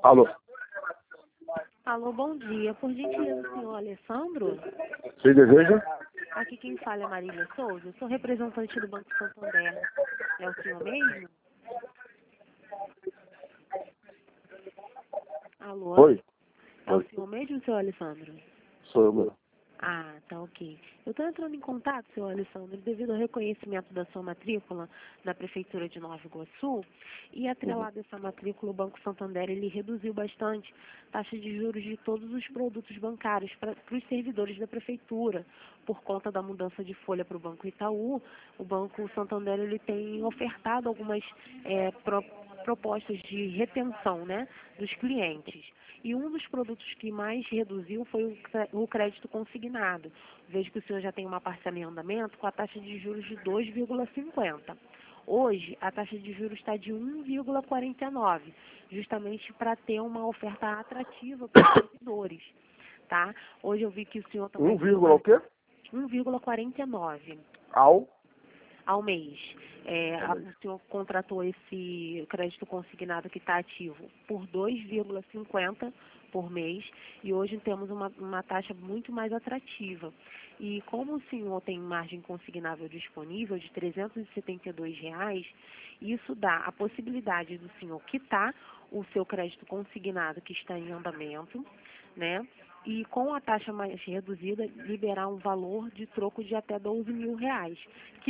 Alô? Alô, bom dia. Por gentileza, o senhor Alessandro? Se deseja? Aqui quem fala é Marília Souza. Eu sou representante do Banco Santander. É o senhor mesmo? Alô? Oi? É o Oi. senhor mesmo, senhor Alessandro? Sou eu mesmo. Ah, tá ok. Eu estou entrando em contato, senhor Alessandro, devido ao reconhecimento da sua matrícula na Prefeitura de Nova Iguaçu, e atrelado a essa matrícula, o Banco Santander ele reduziu bastante a taxa de juros de todos os produtos bancários para os servidores da Prefeitura. Por conta da mudança de folha para o Banco Itaú, o Banco Santander ele tem ofertado algumas propostas de retenção, né, dos clientes. E um dos produtos que mais reduziu foi o crédito consignado. Vejo que o senhor já tem uma parcela em andamento com a taxa de juros de 2,50. Hoje, a taxa de juros está de 1,49, justamente para ter uma oferta atrativa para os servidores. Tá? Hoje eu vi que o senhor também... 1, o quê? 1,49 Ao ao mês. mês. O senhor contratou esse crédito consignado que está ativo por 2,50 por mês e hoje temos uma taxa muito mais atrativa. E como o senhor tem margem consignável disponível de R$ 372, isso dá a possibilidade do senhor quitar o seu crédito consignado que está em andamento, né? E com a taxa mais reduzida, liberar um valor de troco de até R$ 12.000, que